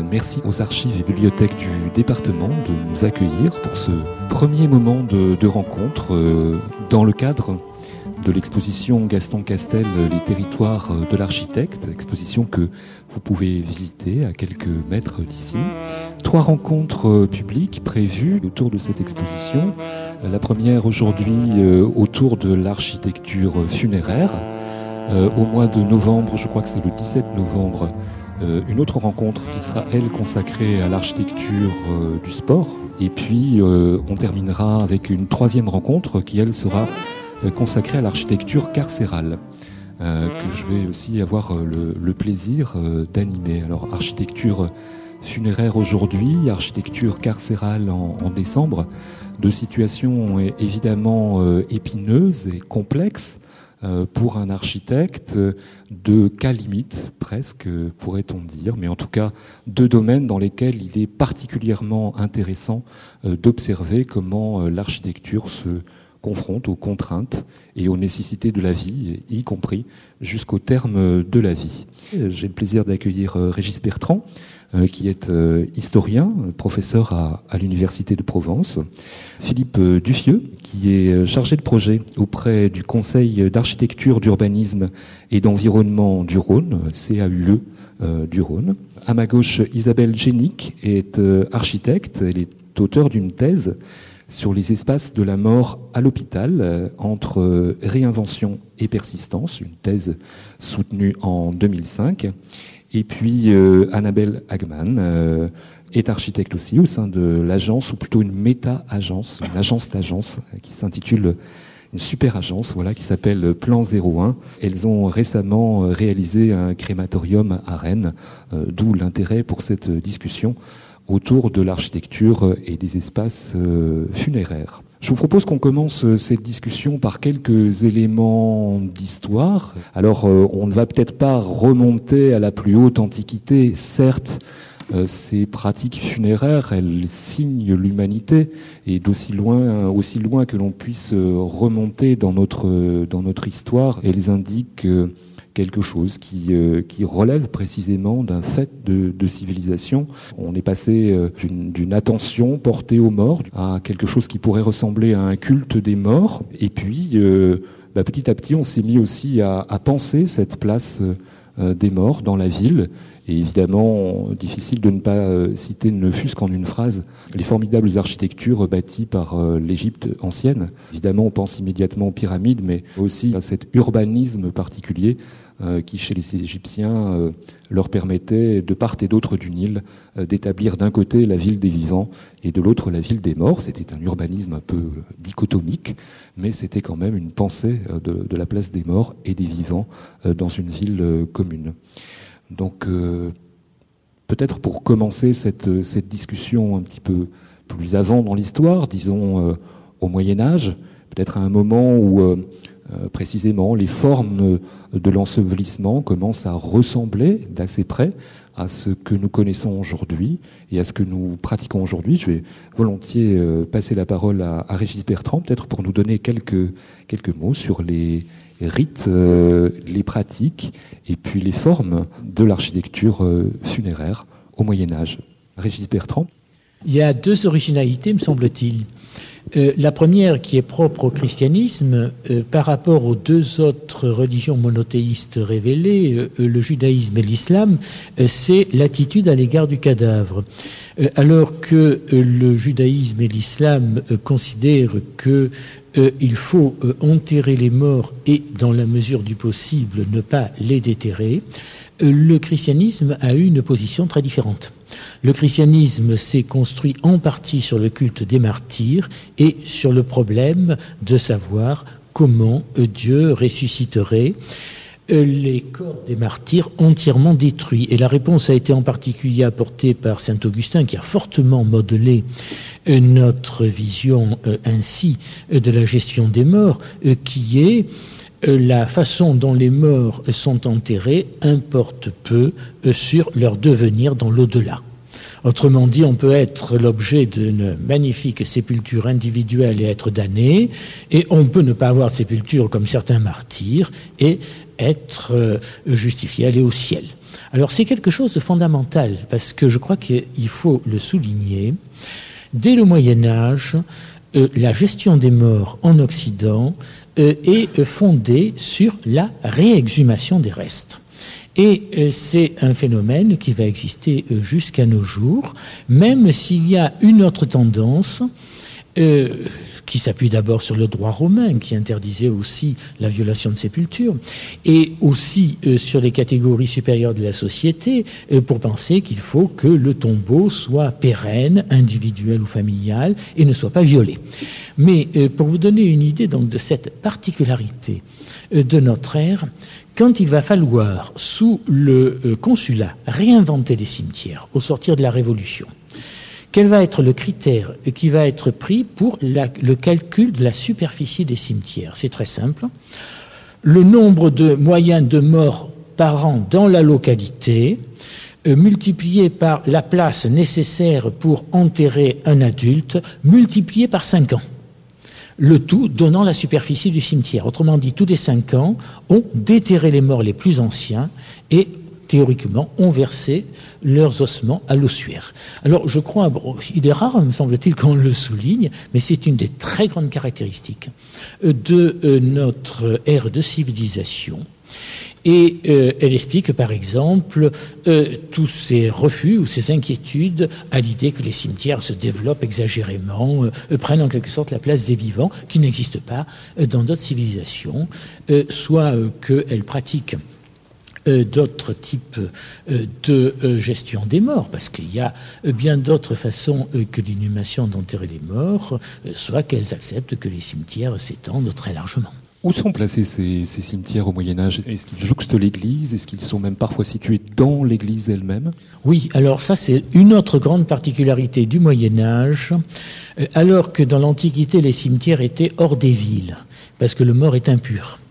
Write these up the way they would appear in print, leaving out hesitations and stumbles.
merci aux archives et bibliothèques du département de nous accueillir pour ce premier moment de rencontre dans le cadre de l'exposition Gaston Castel, les territoires de l'architecte, exposition que vous pouvez visiter à quelques mètres d'ici. 3 rencontres publiques prévues autour de cette exposition. La première aujourd'hui autour de l'architecture funéraire. Au mois de novembre, je crois que c'est le 17 novembre, une autre rencontre qui sera, elle, consacrée à l'architecture du sport. Et puis, on terminera avec une 3e rencontre qui, elle, sera consacrée à l'architecture carcérale, que je vais aussi avoir le plaisir d'animer. Alors, architecture funéraire aujourd'hui, architecture carcérale en décembre, 2 situations évidemment épineuses et complexes pour un architecte, de cas limite presque, pourrait-on dire, mais en tout cas 2 domaines dans lesquels il est particulièrement intéressant d'observer comment l'architecture se confronte aux contraintes et aux nécessités de la vie, y compris jusqu'au terme de la vie. J'ai le plaisir d'accueillir Régis Bertrand, qui est historien, professeur à l'Université de Provence. Philippe Duffieux, qui est chargé de projet auprès du Conseil d'architecture, d'urbanisme et d'environnement du Rhône, CAUE du Rhône. À ma gauche, Isabelle Génic est architecte. Elle est auteure d'une thèse sur les espaces de la mort à l'hôpital, entre réinvention et persistance, une thèse soutenue en 2005. Et puis Annabelle Hagman est architecte aussi au sein de l'agence, ou plutôt une méta-agence, une agence d'agence qui s'intitule, une super agence, voilà, qui s'appelle Plan 01. Elles ont récemment réalisé un crématorium à Rennes, d'où l'intérêt pour cette discussion autour de l'architecture et des espaces funéraires. Je vous propose qu'on commence cette discussion par quelques éléments d'histoire. Alors, on ne va peut-être pas remonter à la plus haute antiquité. Certes, ces pratiques funéraires, elles signent l'humanité, et d'aussi loin que l'on puisse remonter dans notre histoire, elles indiquent quelque chose qui relève précisément d'un fait de civilisation. On est passé d'une attention portée aux morts à quelque chose qui pourrait ressembler à un culte des morts. Et puis, petit à petit, on s'est mis aussi à penser cette place des morts dans la ville. Et évidemment, difficile de ne pas citer, ne fût-ce qu'en une phrase, les formidables architectures bâties par l'Égypte ancienne. Évidemment, on pense immédiatement aux pyramides, mais aussi à cet urbanisme particulier qui, chez les Égyptiens, leur permettait, de part et d'autre du Nil, d'établir d'un côté la ville des vivants et de l'autre la ville des morts. C'était un urbanisme un peu dichotomique, mais c'était quand même une pensée de la place des morts et des vivants dans une ville commune. Donc, peut-être pour commencer cette discussion un petit peu plus avant dans l'histoire, disons au Moyen-Âge, peut-être à un moment où précisément les formes de l'ensevelissement commencent à ressembler d'assez près à ce que nous connaissons aujourd'hui et à ce que nous pratiquons aujourd'hui. Je vais volontiers passer la parole à Régis Bertrand, peut-être pour nous donner quelques mots sur les rites, les pratiques et puis les formes de l'architecture funéraire au Moyen-Âge. Régis Bertrand. Il y a 2 originalités, me semble-t-il. La première, qui est propre au christianisme, par rapport aux 2 autres religions monothéistes révélées, le judaïsme et l'islam, c'est l'attitude à l'égard du cadavre. Alors que le judaïsme et l'islam considèrent que il faut enterrer les morts et, dans la mesure du possible, ne pas les déterrer, le christianisme a eu une position très différente. Le christianisme s'est construit en partie sur le culte des martyrs et sur le problème de savoir comment Dieu ressusciterait les corps des martyrs entièrement détruits. Et la réponse a été en particulier apportée par saint Augustin, qui a fortement modelé notre vision ainsi de la gestion des morts, qui est la façon dont les morts sont enterrés importe peu sur leur devenir dans l'au-delà. Autrement dit, on peut être l'objet d'une magnifique sépulture individuelle et être damné, et on peut ne pas avoir de sépulture comme certains martyrs et être justifié, aller au ciel. Alors c'est quelque chose de fondamental, parce que je crois qu'il faut le souligner. Dès le Moyen-Âge, la gestion des morts en Occident est fondée sur la réexhumation des restes. Et c'est un phénomène qui va exister jusqu'à nos jours, même s'il y a une autre tendance qui s'appuie d'abord sur le droit romain, qui interdisait aussi la violation de sépulture, et aussi sur les catégories supérieures de la société, pour penser qu'il faut que le tombeau soit pérenne, individuel ou familial, et ne soit pas violé. Mais pour vous donner une idée donc de cette particularité de notre ère, quand il va falloir, sous le consulat, réinventer les cimetières au sortir de la Révolution, quel va être le critère qui va être pris pour le calcul de la superficie des cimetières? C'est très simple. Le nombre de moyens de morts par an dans la localité, multiplié par la place nécessaire pour enterrer un adulte, multiplié par 5 ans. Le tout donnant la superficie du cimetière. Autrement dit, tous les 5 ans, on déterrait les morts les plus anciens et théoriquement, ont versé leurs ossements à l'ossuaire. Alors, je crois, il est rare, me semble-t-il, qu'on le souligne, mais c'est une des très grandes caractéristiques de notre ère de civilisation. Et elle explique, par exemple, tous ces refus ou ces inquiétudes à l'idée que les cimetières se développent exagérément, prennent en quelque sorte la place des vivants, qui n'existent pas dans d'autres civilisations, soit qu'elles pratiquent d'autres types de gestion des morts, parce qu'il y a bien d'autres façons que l'inhumation d'enterrer les morts, soit qu'elles acceptent que les cimetières s'étendent très largement. Où sont placés ces cimetières au Moyen-Âge? Est-ce qu'ils jouxtent l'église? Est-ce qu'ils sont même parfois situés dans l'église elle-même? Oui, alors ça c'est une autre grande particularité du Moyen-Âge, alors que dans l'Antiquité les cimetières étaient hors des villes, parce que le mort est impur.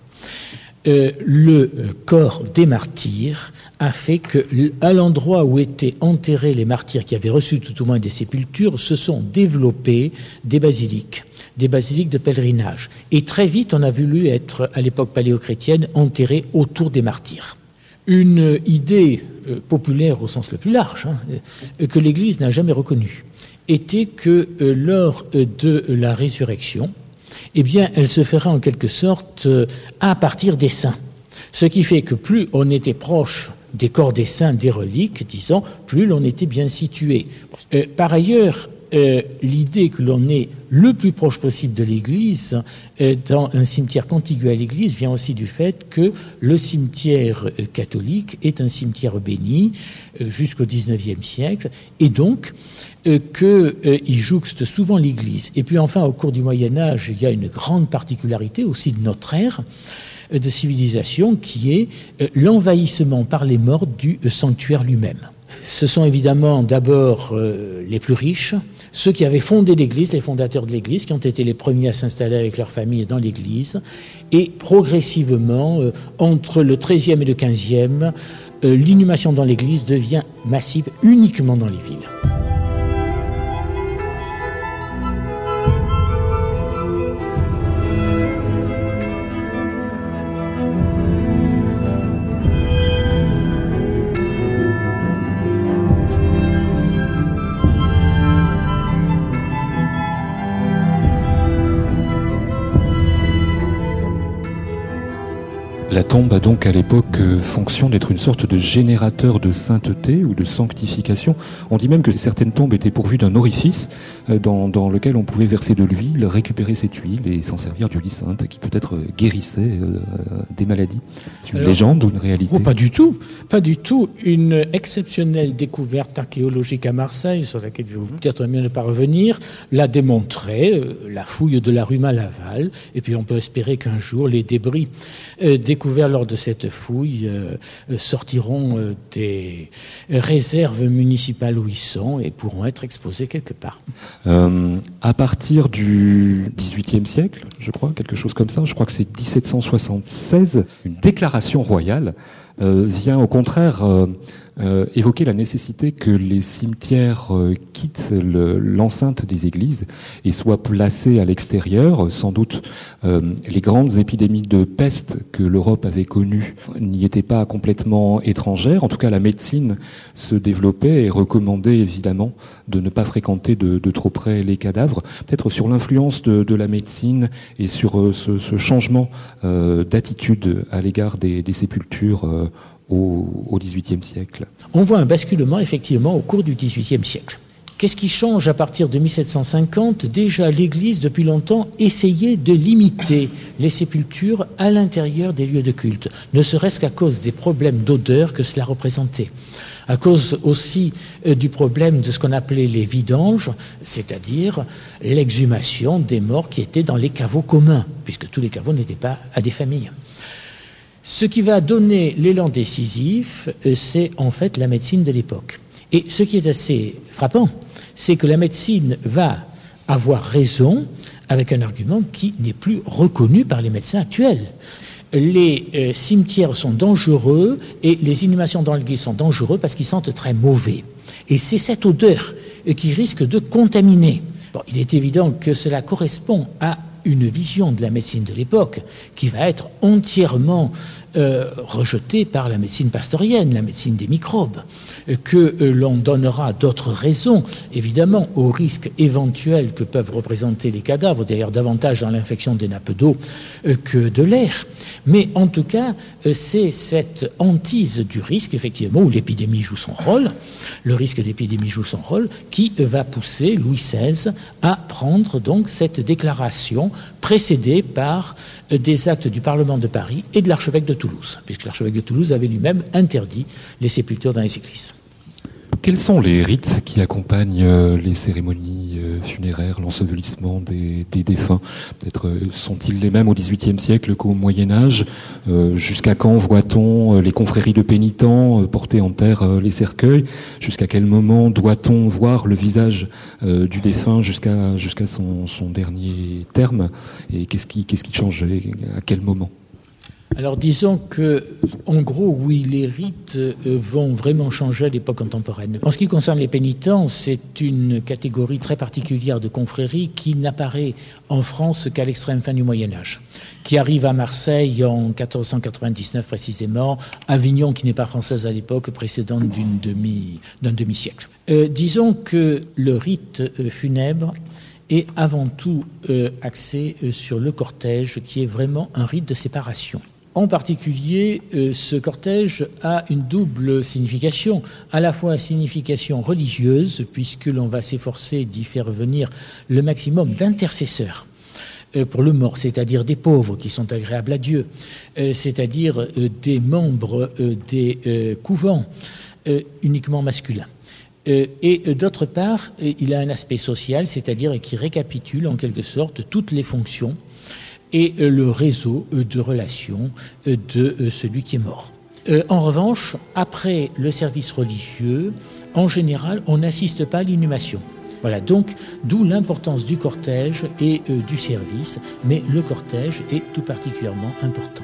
Le corps des martyrs a fait qu'à l'endroit où étaient enterrés les martyrs qui avaient reçu tout au moins des sépultures, se sont développés des basiliques de pèlerinage. Et très vite, on a voulu être, à l'époque paléochrétienne, enterrés autour des martyrs. Une idée populaire au sens le plus large, que l'Église n'a jamais reconnue, était que lors de la résurrection, eh bien, elle se ferait en quelque sorte à partir des saints. Ce qui fait que plus on était proche des corps des saints, des reliques, disons, plus l'on était bien situé. Par ailleurs, l'idée que l'on est le plus proche possible de l'Église dans un cimetière contigu à l'Église vient aussi du fait que le cimetière catholique est un cimetière béni jusqu'au XIXe siècle, et donc qu'il jouxte souvent l'Église. Et puis enfin, au cours du Moyen-Âge, il y a une grande particularité aussi de notre ère de civilisation qui est l'envahissement par les morts du sanctuaire lui-même. Ce sont évidemment d'abord les plus riches, ceux qui avaient fondé l'Église, les fondateurs de l'Église, qui ont été les premiers à s'installer avec leur famille dans l'Église. Et progressivement, entre le XIIIe et le XVe, l'inhumation dans l'Église devient massive uniquement dans les villes. La tombe a donc à l'époque fonction d'être une sorte de générateur de sainteté ou de sanctification. On dit même que certaines tombes étaient pourvues d'un orifice dans lequel on pouvait verser de l'huile, récupérer cette huile et s'en servir d'huile sainte qui peut-être guérissait des maladies. C'est une légende ou une réalité? Oh, pas du tout. Pas du tout. Une exceptionnelle découverte archéologique à Marseille, sur laquelle vous peut-être mieux ne pas revenir, l'a démontré, la fouille de la rue Malaval, et puis on peut espérer qu'un jour les débris découverts lors de cette fouille sortiront des réserves municipales où ils sont et pourront être exposés quelque part. À partir du XVIIIe siècle, je crois, quelque chose comme ça, je crois que c'est 1776, une déclaration royale vient au contraire évoquait la nécessité que les cimetières quittent l'enceinte des églises et soient placés à l'extérieur. Sans doute, les grandes épidémies de peste que l'Europe avait connues n'y étaient pas complètement étrangères. En tout cas, la médecine se développait et recommandait évidemment de ne pas fréquenter de trop près les cadavres. Peut-être sur l'influence de la médecine et sur ce changement d'attitude à l'égard des sépultures au XVIIIe siècle. On voit un basculement effectivement au cours du XVIIIe siècle. Qu'est-ce qui change à partir de 1750 ? Déjà, l'Église, depuis longtemps, essayait de limiter les sépultures à l'intérieur des lieux de culte, ne serait-ce qu'à cause des problèmes d'odeur que cela représentait, à cause aussi du problème de ce qu'on appelait les vidanges, c'est-à-dire l'exhumation des morts qui étaient dans les caveaux communs, puisque tous les caveaux n'étaient pas à des familles. Ce qui va donner l'élan décisif, c'est en fait la médecine de l'époque. Et ce qui est assez frappant, c'est que la médecine va avoir raison avec un argument qui n'est plus reconnu par les médecins actuels. Les cimetières sont dangereux et les inhumations dans l'église sont dangereux parce qu'ils sentent très mauvais. Et c'est cette odeur qui risque de contaminer. Bon, il est évident que cela correspond à une vision de la médecine de l'époque qui va être entièrement rejetée par la médecine pastorienne, la médecine des microbes, que l'on donnera d'autres raisons, évidemment, aux risques éventuels que peuvent représenter les cadavres, d'ailleurs davantage dans l'infection des nappes d'eau que de l'air. Mais en tout cas, c'est cette hantise du risque, effectivement, où l'épidémie joue son rôle, le risque d'épidémie joue son rôle, qui va pousser Louis XVI à prendre donc cette déclaration précédée par des actes du Parlement de Paris et de l'archevêque de Toulouse, puisque l'archevêque de Toulouse avait lui-même interdit les sépultures dans les églises. Quels sont les rites qui accompagnent les cérémonies funéraires, l'ensevelissement des défunts ? Peut-être sont-ils les mêmes au XVIIIe siècle qu'au Moyen-Âge ? Jusqu'à quand voit-on les confréries de pénitents porter en terre les cercueils ? Jusqu'à quel moment doit-on voir le visage du défunt jusqu'à son dernier terme ? Et qu'est-ce qui change ? À quel moment ? Alors disons que, en gros, oui, les rites vont vraiment changer à l'époque contemporaine. En ce qui concerne les pénitents, c'est une catégorie très particulière de confrérie qui n'apparaît en France qu'à l'extrême fin du Moyen-Âge, qui arrive à Marseille en 1499 précisément, Avignon, qui n'est pas française à l'époque, précédente d'un demi-siècle. Disons que le rite funèbre est avant tout axé sur le cortège, qui est vraiment un rite de séparation. En particulier, ce cortège a une double signification, à la fois une signification religieuse, puisque l'on va s'efforcer d'y faire venir le maximum d'intercesseurs pour le mort, c'est-à-dire des pauvres qui sont agréables à Dieu, c'est-à-dire des membres des couvents uniquement masculins. Et d'autre part, il a un aspect social, c'est-à-dire qui récapitule en quelque sorte toutes les fonctions et le réseau de relations de celui qui est mort. En revanche, après le service religieux, en général, on n'assiste pas à l'inhumation. Voilà, donc d'où l'importance du cortège et du service, mais le cortège est tout particulièrement important.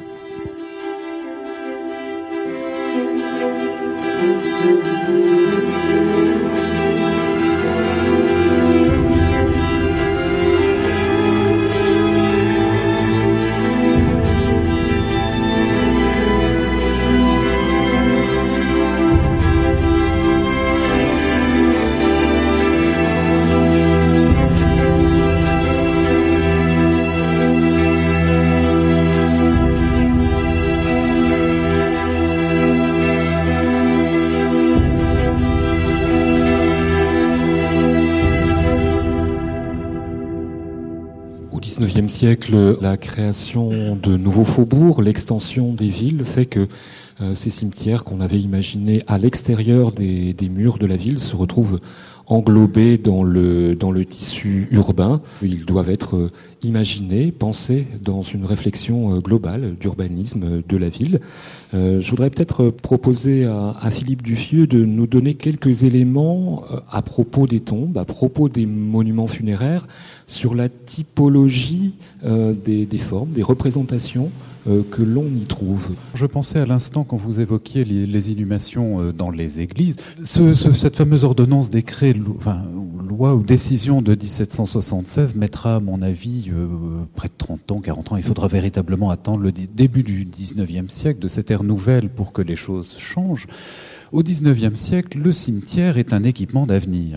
Au XIXe siècle, la création de nouveaux faubourgs, l'extension des villes fait que ces cimetières qu'on avait imaginés à l'extérieur des murs de la ville se retrouvent englobés dans le tissu urbain. Ils doivent être imaginés, pensés dans une réflexion globale d'urbanisme de la ville. Je voudrais peut-être proposer à Philippe Duffieux de nous donner quelques éléments à propos des tombes, à propos des monuments funéraires, sur la typologie des formes, des représentations que l'on y trouve. Je pensais à l'instant quand vous évoquiez les inhumations dans les églises, cette fameuse ordonnance décret, loi ou décision de 1776 mettra, à mon avis, près de 30 ans, 40 ans. Il faudra véritablement attendre le début du 19e siècle, de cette ère nouvelle, pour que les choses changent. Au 19e siècle, le cimetière est un équipement d'avenir.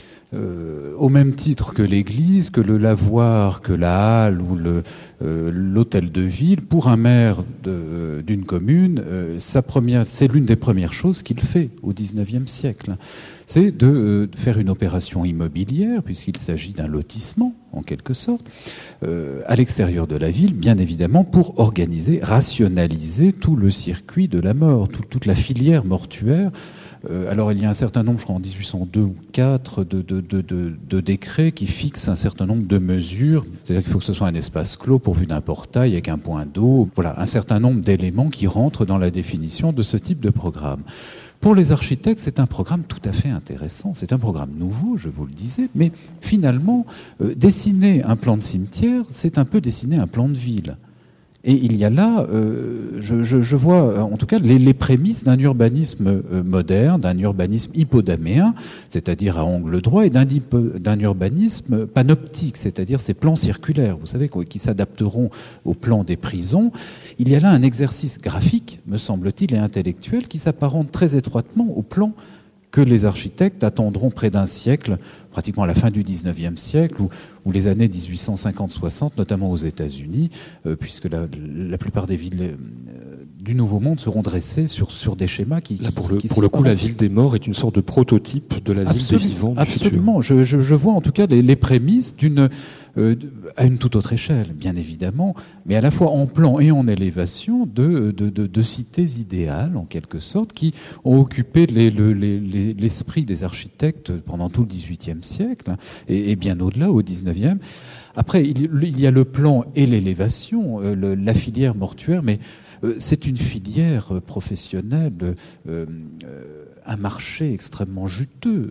Au même titre que l'église, que le lavoir, que la halle ou l'hôtel de ville, pour un maire d'une commune, c'est l'une des premières choses qu'il fait au XIXe siècle. C'est de faire une opération immobilière, puisqu'il s'agit d'un lotissement, en quelque sorte, à l'extérieur de la ville, bien évidemment, pour organiser, rationaliser tout le circuit de la mort, toute la filière mortuaire. Alors il y a un certain nombre, je crois en 1802 ou 4, de décrets qui fixent un certain nombre de mesures. C'est-à-dire qu'il faut que ce soit un espace clos pourvu d'un portail avec un point d'eau. Voilà, un certain nombre d'éléments qui rentrent dans la définition de ce type de programme. Pour les architectes, c'est un programme tout à fait intéressant. C'est un programme nouveau, je vous le disais, mais finalement, dessiner un plan de cimetière, c'est un peu dessiner un plan de ville. Et il y a là, je vois en tout cas les prémices d'un urbanisme moderne, d'un urbanisme hypodaméen, c'est-à-dire à angle droit, et d'un urbanisme panoptique, c'est-à-dire ces plans circulaires, vous savez, qui s'adapteront au plan des prisons. Il y a là un exercice graphique, me semble-t-il, et intellectuel, qui s'apparente très étroitement au plan que les architectes attendront près d'un siècle, pratiquement à la fin du XIXe siècle, ou les années 1850-60, notamment aux États-Unis, puisque la plupart des villes du Nouveau Monde seront dressées sur des schémas qui... Là, pour le coup, la ville des morts est une sorte de prototype de la ville des vivants du absolument. futur. Je vois en tout cas les prémices à une toute autre échelle, bien évidemment, mais à la fois en plan et en élévation de cités idéales, en quelque sorte, qui ont occupé l'esprit des architectes pendant tout le XVIIIe siècle, et bien au-delà, au XIXe. Après, il y a le plan et l'élévation, la filière mortuaire, mais c'est une filière professionnelle, un marché extrêmement juteux.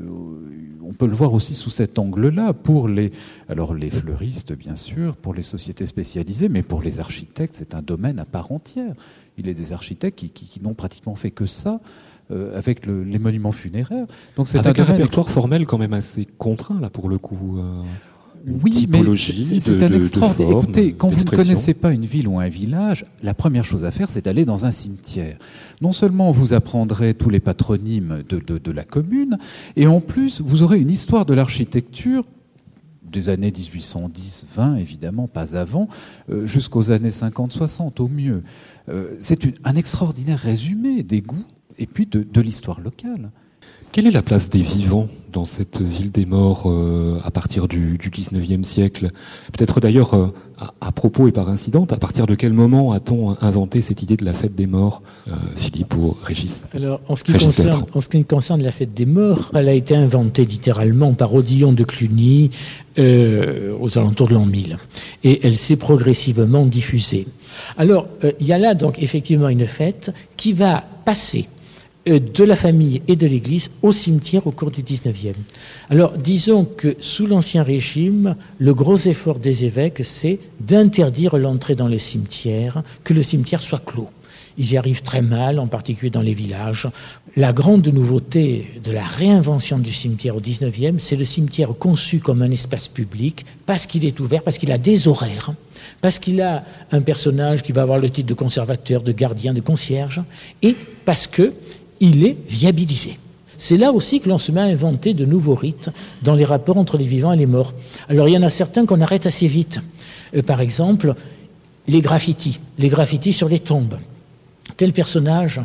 On peut le voir aussi sous cet angle-là, pour les fleuristes, bien sûr, pour les sociétés spécialisées, mais pour les architectes, c'est un domaine à part entière. Il y a des architectes qui n'ont pratiquement fait que ça, avec les monuments funéraires. Donc c'est avec un répertoire formel quand même assez contraint, là, pour le coup. Oui, typologie, mais c'est un extraordinaire. Écoutez, quand vous ne d'expression. connaissez pas une ville ou un village, la première chose à faire, c'est d'aller dans un cimetière. Non seulement vous apprendrez tous les patronymes de la commune, et en plus, vous aurez une histoire de l'architecture des années 1810-20, évidemment, pas avant, jusqu'aux années 50-60 au mieux. C'est un extraordinaire résumé des goûts et puis de l'histoire locale. Quelle est la place des vivants dans cette ville des morts à partir du XIXe siècle? Peut-être d'ailleurs, à propos et par incident, à partir de quel moment a-t-on inventé cette idée de la fête des morts, Philippe ou Régis? Alors, en ce qui concerne la fête des morts, elle a été inventée littéralement par Odillon de Cluny aux alentours de l'an 1000. Et elle s'est progressivement diffusée. Alors, il y a là donc effectivement une fête qui va passer de la famille et de l'Église au cimetière au cours du XIXe. Alors, disons que sous l'Ancien Régime, le gros effort des évêques, c'est d'interdire l'entrée dans les cimetières, que le cimetière soit clos. Ils y arrivent très mal, en particulier dans les villages. La grande nouveauté de la réinvention du cimetière au XIXe, c'est le cimetière conçu comme un espace public, parce qu'il est ouvert, parce qu'il a des horaires, parce qu'il a un personnage qui va avoir le titre de conservateur, de gardien, de concierge, et parce que il est viabilisé. C'est là aussi que l'on se met à inventer de nouveaux rites dans les rapports entre les vivants et les morts. Alors il y en a certains qu'on arrête assez vite. Par exemple, les graffitis sur les tombes. Tel personnage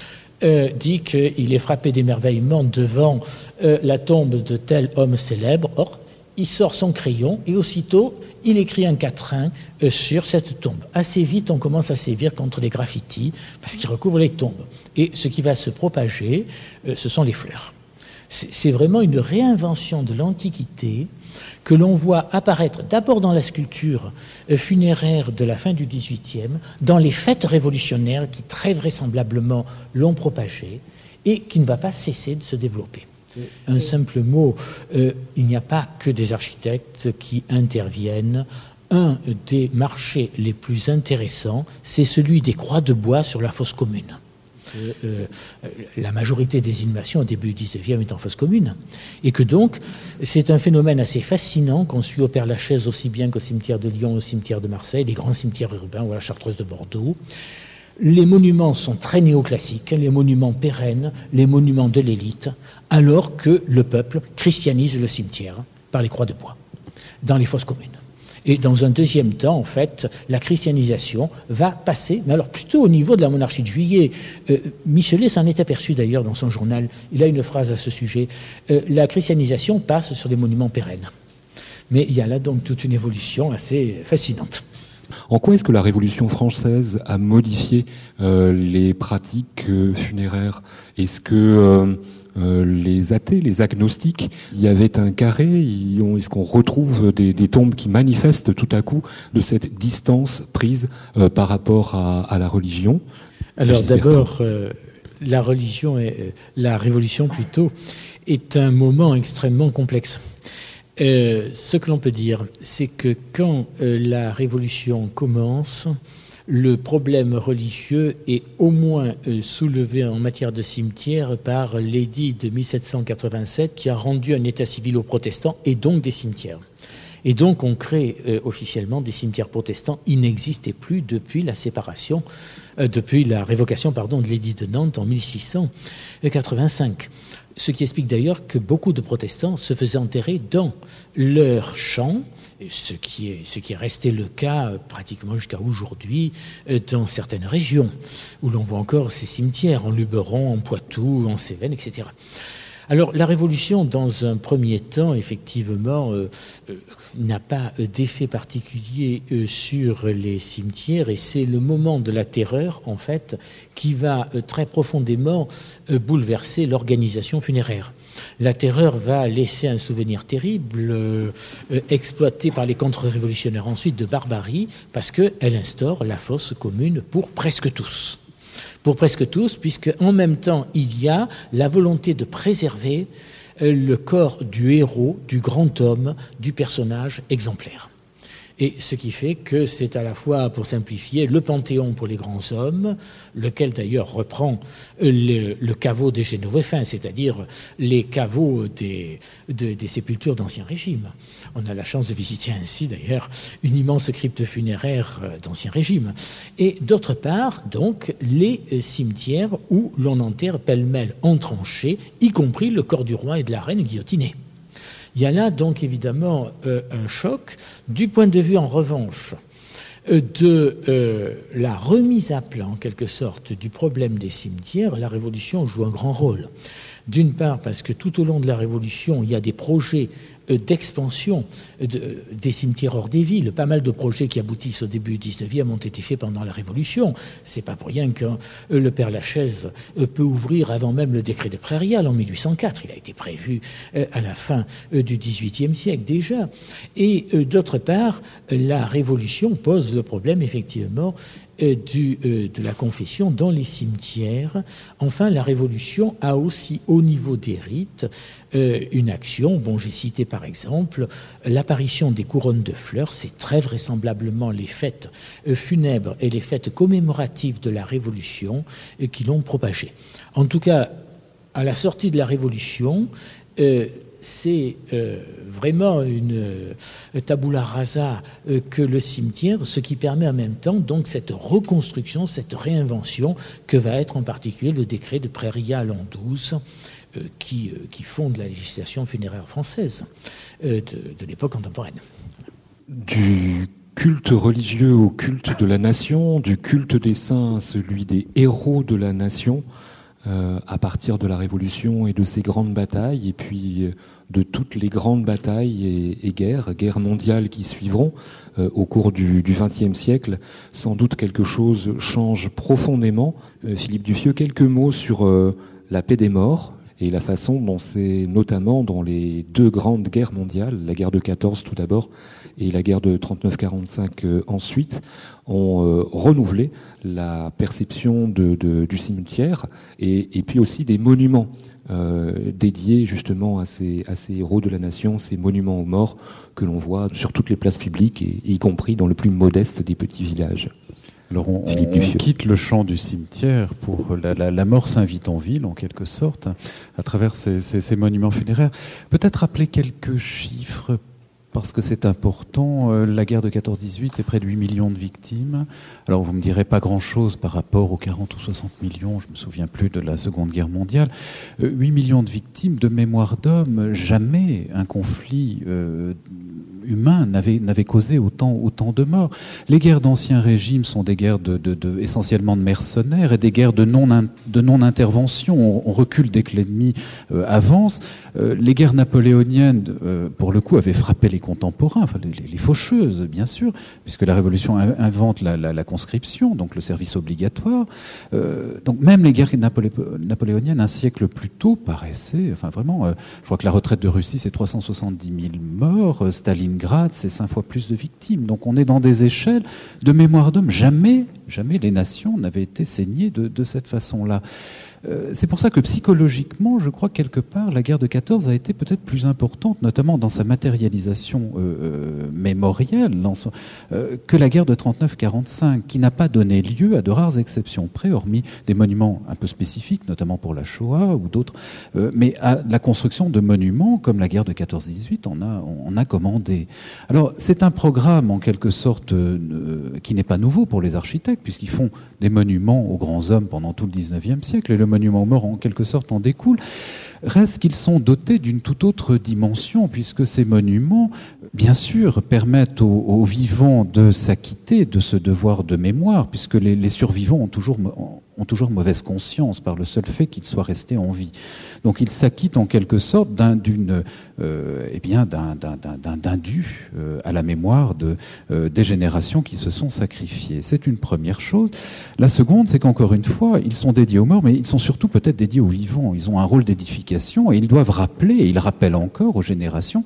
dit qu'il est frappé d'émerveillement devant la tombe de tel homme célèbre. Or, il sort son crayon et aussitôt, il écrit un quatrain sur cette tombe. Assez vite, on commence à sévir contre les graffitis parce qu'ils recouvrent les tombes. Et ce qui va se propager, ce sont les fleurs. C'est vraiment une réinvention de l'Antiquité que l'on voit apparaître d'abord dans la sculpture funéraire de la fin du XVIIIe, dans les fêtes révolutionnaires qui très vraisemblablement l'ont propagée et qui ne va pas cesser de se développer. Un simple mot, il n'y a pas que des architectes qui interviennent Un des marchés les plus intéressants, c'est celui des croix de bois sur la fosse commune. La majorité des inhumations au début du XIXe est en fosse commune. Et que donc, c'est un phénomène assez fascinant qu'on suit au Père-Lachaise aussi bien qu'au cimetière de Lyon, au cimetière de Marseille, les grands cimetières urbains ou à la Chartreuse de Bordeaux. Les monuments sont très néoclassiques, les monuments pérennes, les monuments de l'élite, alors que le peuple christianise le cimetière par les croix de bois dans les fosses communes. Et dans un deuxième temps, en fait, la christianisation va passer, mais alors plutôt au niveau de la monarchie de Juillet. Michelet s'en est aperçu d'ailleurs dans son journal. Il a une phrase à ce sujet. La christianisation passe sur des monuments pérennes. Mais il y a là donc toute une évolution assez fascinante. En quoi est-ce que la Révolution française a modifié les pratiques funéraires ? Est-ce que les athées, les agnostiques, il y avait un carré, est-ce qu'on retrouve des tombes qui manifestent tout à coup de cette distance prise par rapport à la religion ? Alors d'abord, la Révolution plutôt, est un moment extrêmement complexe. Ce que l'on peut dire, c'est que quand la Révolution commence, le problème religieux est au moins soulevé en matière de cimetière par l'édit de 1787 qui a rendu un état civil aux protestants et donc des cimetières. Et donc on crée officiellement des cimetières protestants. Ils n'existaient plus depuis la séparation, depuis la révocation de l'édit de Nantes en 1685. Ce qui explique d'ailleurs que beaucoup de protestants se faisaient enterrer dans leur champ, ce qui est resté le cas pratiquement jusqu'à aujourd'hui dans certaines régions, où l'on voit encore ces cimetières, en Luberon, en Poitou, en Cévennes, etc. Alors la Révolution, dans un premier temps, effectivement, n'a pas d'effet particulier sur les cimetières, et c'est le moment de la terreur, en fait, qui va très profondément bouleverser l'organisation funéraire. La terreur va laisser un souvenir terrible, exploité par les contre-révolutionnaires ensuite de barbarie, parce qu'elle instaure la fosse commune pour presque tous. Pour presque tous, puisque en même temps, il y a la volonté de préserver le corps du héros, du grand homme, du personnage exemplaire. Et ce qui fait que c'est à la fois, pour simplifier, le Panthéon pour les grands hommes, lequel d'ailleurs reprend le caveau des Génovéfins, c'est-à-dire les caveaux des sépultures d'Ancien Régime. On a la chance de visiter ainsi d'ailleurs une immense crypte funéraire d'Ancien Régime. Et d'autre part, donc, les cimetières où l'on enterre pêle-mêle en tranchées, y compris le corps du roi et de la reine guillotinés. Il y a là donc évidemment un choc. Du point de vue en revanche de la remise à plat en quelque sorte du problème des cimetières, la Révolution joue un grand rôle. D'une part parce que tout au long de la Révolution, il y a des projets d'expansion des cimetières hors des villes. Pas mal de projets qui aboutissent au début du XIXe ont été faits pendant la Révolution. C'est pas pour rien que le Père-Lachaise peut ouvrir avant même le décret de Prairial en 1804. Il a été prévu à la fin du XVIIIe siècle déjà. Et d'autre part, la Révolution pose le problème effectivement de la confession dans les cimetières. Enfin, la Révolution a aussi, au niveau des rites, une action. Bon, j'ai cité par exemple l'apparition des couronnes de fleurs. C'est très vraisemblablement les fêtes funèbres et les fêtes commémoratives de la Révolution qui l'ont propagée. En tout cas, à la sortie de la Révolution, c'est vraiment une tabula rasa que le cimetière, ce qui permet en même temps donc cette reconstruction, cette réinvention que va être en particulier le décret de Prairial en 12 qui fonde la législation funéraire française de l'époque contemporaine. Du culte religieux au culte de la nation, du culte des saints à celui des héros de la nation, à partir de la Révolution et de ces grandes batailles, et puis de toutes les grandes batailles et guerres mondiales qui suivront au cours du XXe siècle, sans doute quelque chose change profondément. Philippe Duffieux, quelques mots sur la paix des morts. et la façon dont c'est notamment dans les deux grandes guerres mondiales, la guerre de 14 tout d'abord et la guerre de 39-45 ensuite, ont renouvelé la perception du cimetière et puis aussi des monuments dédiés justement à ces héros de la nation, ces monuments aux morts que l'on voit sur toutes les places publiques, et y compris dans le plus modeste des petits villages. Alors on quitte le champ du cimetière pour la mort s'invite en ville, en quelque sorte, à travers ces monuments funéraires. Peut-être rappeler quelques chiffres, parce que c'est important. La guerre de 14-18, c'est près de 8 millions de victimes. Alors vous me direz pas grand-chose par rapport aux 40 ou 60 millions, je me souviens plus de la Seconde Guerre mondiale. 8 millions de victimes, de mémoire d'hommes, jamais un conflit humain n'avait causé autant de morts. Les guerres d'Ancien Régime sont des guerres essentiellement de mercenaires et des guerres de non-intervention. On recule dès que l'ennemi avance. Les guerres napoléoniennes, pour le coup, avaient frappé les contemporains, enfin les faucheuses, bien sûr, puisque la Révolution invente la conscription, donc le service obligatoire. Donc même les guerres napoléoniennes, un siècle plus tôt, paraissaient, enfin vraiment, je crois que la retraite de Russie, c'est 370 000 morts, Stalingrad, c'est 5 fois plus de victimes. Donc on est dans des échelles de mémoire d'hommes. Jamais les nations n'avaient été saignées de cette façon-là. C'est pour ça que psychologiquement, je crois que quelque part, la guerre de 14 a été peut-être plus importante, notamment dans sa matérialisation mémorielle, que la guerre de 39-45, qui n'a pas donné lieu à de rares exceptions près, hormis des monuments un peu spécifiques, notamment pour la Shoah ou d'autres, mais à la construction de monuments comme la guerre de 14-18, on a commandé. Alors, c'est un programme, en quelque sorte, qui n'est pas nouveau pour les architectes, puisqu'ils font des monuments aux grands hommes pendant tout le 19e siècle, et le monument aux morts, en quelque sorte, en découle. Reste qu'ils sont dotés d'une toute autre dimension, puisque ces monuments, bien sûr, permettent aux vivants de s'acquitter de ce devoir de mémoire, puisque les survivants ont toujours mauvaise conscience par le seul fait qu'ils soient restés en vie. Donc ils s'acquittent en quelque sorte d'un dû à la mémoire des générations qui se sont sacrifiées. C'est une première chose. La seconde, c'est qu'encore une fois, ils sont dédiés aux morts, mais ils sont surtout peut-être dédiés aux vivants. Ils ont un rôle d'édification et ils doivent rappeler, et ils rappellent encore aux générations,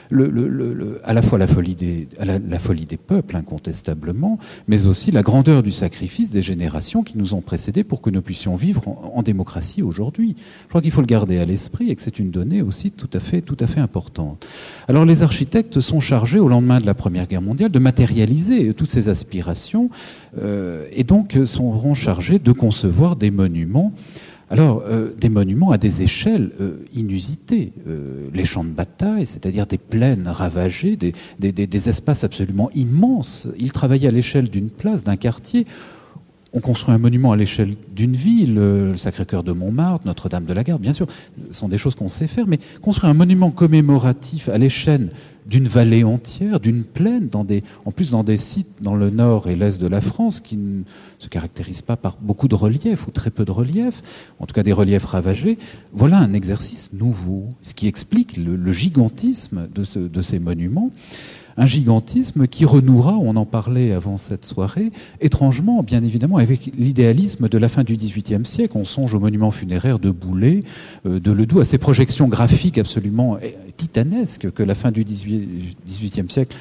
à la fois la folie des peuples, incontestablement, mais aussi la grandeur du sacrifice des générations qui nous ont précédés pour que nous puissions vivre en démocratie aujourd'hui. Je crois qu'il faut le garder à l'esprit et que c'est une donnée aussi tout à fait importante. Alors les architectes sont chargés, au lendemain de la Première Guerre mondiale, de matérialiser toutes ces aspirations et donc seront chargés de concevoir des monuments. Alors, des monuments à des échelles inusitées. Les champs de bataille, c'est-à-dire des plaines ravagées, des espaces absolument immenses. Ils travaillaient à l'échelle d'une place, d'un quartier. On construit un monument à l'échelle d'une ville, le Sacré-Cœur de Montmartre, Notre-Dame de la Garde, bien sûr, ce sont des choses qu'on sait faire, mais construire un monument commémoratif à l'échelle d'une vallée entière, d'une plaine, en plus dans des sites dans le nord et l'est de la France qui ne se caractérisent pas par beaucoup de relief ou très peu de relief, en tout cas des reliefs ravagés. Voilà un exercice nouveau, ce qui explique le gigantisme de ces monuments. Un gigantisme qui renouera, on en parlait avant cette soirée, étrangement, bien évidemment, avec l'idéalisme de la fin du XVIIIe siècle. On songe aux monuments funéraires de Boulay, de Ledoux, à ces projections graphiques absolument titanesques que la fin du XVIIIe siècle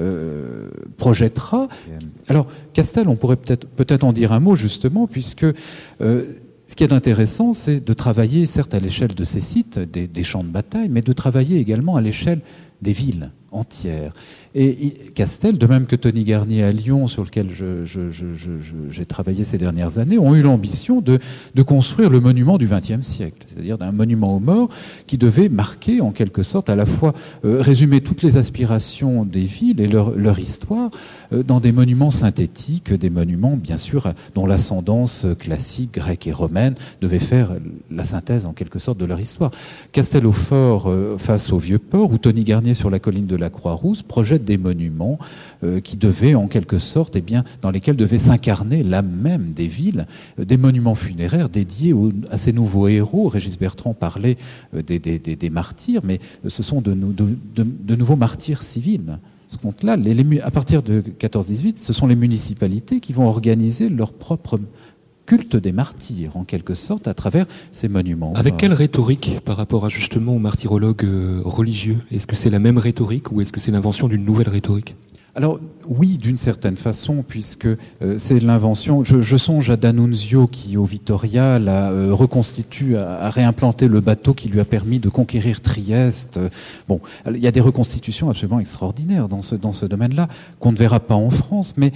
projettera. Alors, Castel, on pourrait peut-être en dire un mot, justement, puisque ce qui est intéressant, c'est de travailler, certes, à l'échelle de ces sites, des champs de bataille, mais de travailler également à l'échelle des villes entières. Et Castel, de même que Tony Garnier à Lyon, sur lequel j'ai travaillé ces dernières années, ont eu l'ambition de construire le monument du XXe siècle, c'est-à-dire d'un monument aux morts qui devait marquer, en quelque sorte, à la fois résumer toutes les aspirations des villes et leur histoire dans des monuments synthétiques, des monuments, bien sûr, dont l'ascendance classique, grecque et romaine devait faire la synthèse, en quelque sorte, de leur histoire. Castel au Fort face au Vieux-Port, ou Tony Garnier sur la colline de la Croix-Rousse, projette des monuments qui devaient, en quelque sorte, dans lesquels devait s'incarner l'âme même des villes, des monuments funéraires dédiés à ces nouveaux héros. Régis Bertrand parlait des martyrs, mais ce sont de nouveaux martyrs civils. Ce compte-là, à partir de 14-18, ce sont les municipalités qui vont organiser leur propre culte des martyrs, en quelque sorte, à travers ces monuments. Avec quelle rhétorique par rapport justement aux martyrologues religieux? Est-ce que c'est la même rhétorique ou est-ce que c'est l'invention d'une nouvelle rhétorique? Alors oui, d'une certaine façon, puisque c'est l'invention. Je songe à D'Annunzio qui, au Vittoria, a réimplanté le bateau qui lui a permis de conquérir Trieste. Bon, il y a des reconstitutions absolument extraordinaires dans ce domaine-là qu'on ne verra pas en France, mais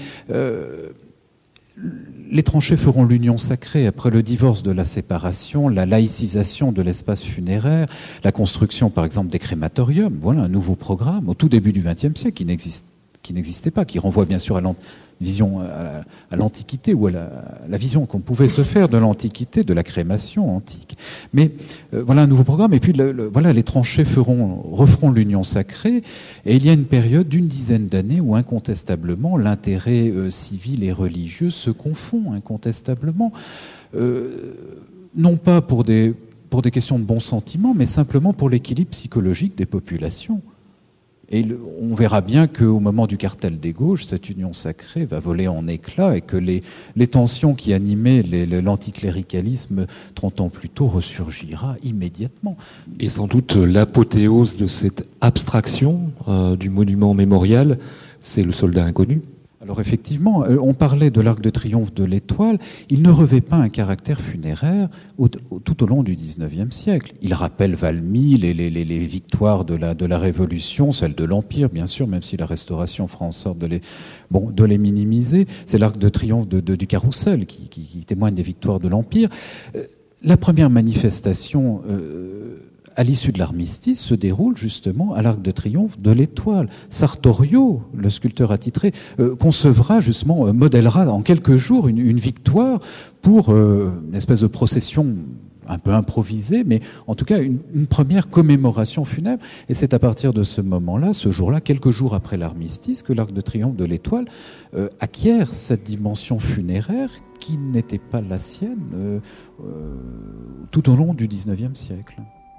les tranchées feront l'union sacrée après le divorce de la séparation, la laïcisation de l'espace funéraire, la construction, par exemple, des crématoriums. Voilà un nouveau programme au tout début du XXe siècle qui n'existait pas, qui renvoie bien sûr à l'Antiquité ou à la vision qu'on pouvait se faire de l'Antiquité, de la crémation antique. Mais voilà un nouveau programme. Et puis voilà, les tranchées referont l'union sacrée. Et il y a une période d'une dizaine d'années où incontestablement l'intérêt civil et religieux se confond incontestablement, non pas pour des questions de bon sentiment, mais simplement pour l'équilibre psychologique des populations. Et on verra bien qu'au moment du cartel des gauches, cette union sacrée va voler en éclats et que les tensions qui animaient l'anticléricalisme 30 ans plus tôt ressurgira immédiatement. Et sans doute l'apothéose de cette abstraction du monument mémorial, c'est le soldat inconnu. Alors effectivement, on parlait de l'Arc de Triomphe de l'Étoile, il ne revêt pas un caractère funéraire tout au long du XIXe siècle. Il rappelle Valmy, les victoires de la Révolution, celles de l'Empire bien sûr, même si la Restauration fera en sorte de les minimiser. C'est l'Arc de Triomphe du Carrousel qui témoigne des victoires de l'Empire. La première manifestation à l'issue de l'armistice, se déroule justement à l'Arc de Triomphe de l'Étoile. Sartorio, le sculpteur attitré, concevra justement, modèlera en quelques jours une victoire pour une espèce de procession un peu improvisée, mais en tout cas une première commémoration funèbre. Et c'est à partir de ce moment-là, ce jour-là, quelques jours après l'armistice, que l'Arc de Triomphe de l'Étoile acquiert cette dimension funéraire qui n'était pas la sienne tout au long du XIXe siècle.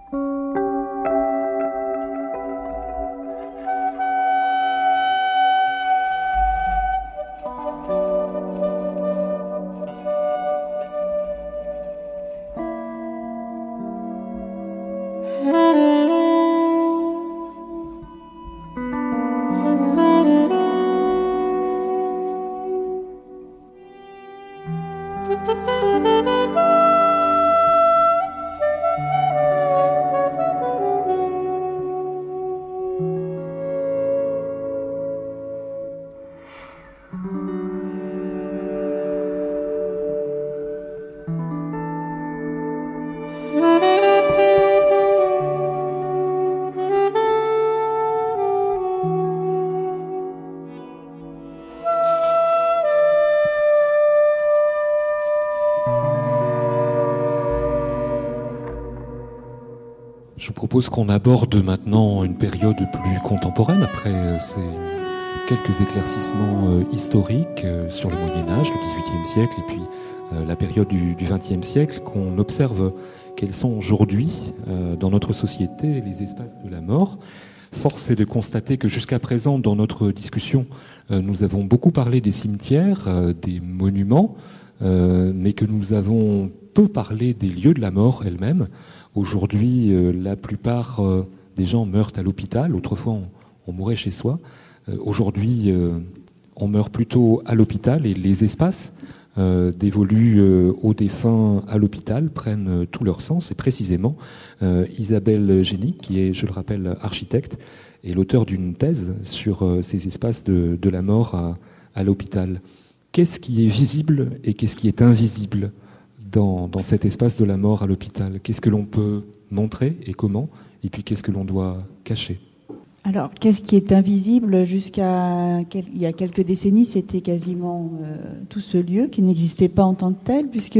Je vous propose qu'on aborde maintenant une période plus contemporaine, après ces quelques éclaircissements historiques sur le Moyen-Âge, le XVIIIe siècle, et puis la période du XXe siècle, qu'on observe quels sont aujourd'hui, dans notre société, les espaces de la mort. Force est de constater que jusqu'à présent, dans notre discussion, nous avons beaucoup parlé des cimetières, des monuments, mais que nous avons peu parlé des lieux de la mort elles-mêmes. Aujourd'hui, la plupart des gens meurent à l'hôpital. Autrefois, on mourait chez soi. Aujourd'hui, on meurt plutôt à l'hôpital et les espaces dévolus aux défunts à l'hôpital prennent tout leur sens. Et précisément, Isabelle Génie, qui est, je le rappelle, architecte, est l'auteur d'une thèse sur ces espaces de la mort à l'hôpital. Qu'est-ce qui est visible et qu'est-ce qui est invisible dans cet espace de la mort à l'hôpital? Qu'est-ce que l'on peut montrer et comment? Et puis qu'est-ce que l'on doit cacher? Alors, qu'est-ce qui est invisible? Jusqu'à il y a quelques décennies, c'était quasiment tout ce lieu qui n'existait pas en tant que tel, puisque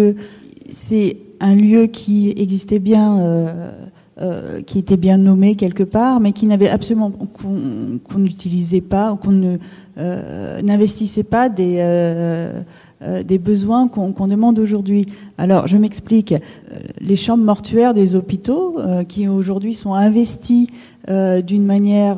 c'est un lieu qui existait bien, qui était bien nommé quelque part, mais qui n'avait absolument qu'on n'utilisait pas, qu'on n'investissait pas des besoins qu'on demande aujourd'hui. Alors, je m'explique. Les chambres mortuaires des hôpitaux, qui aujourd'hui sont investies d'une manière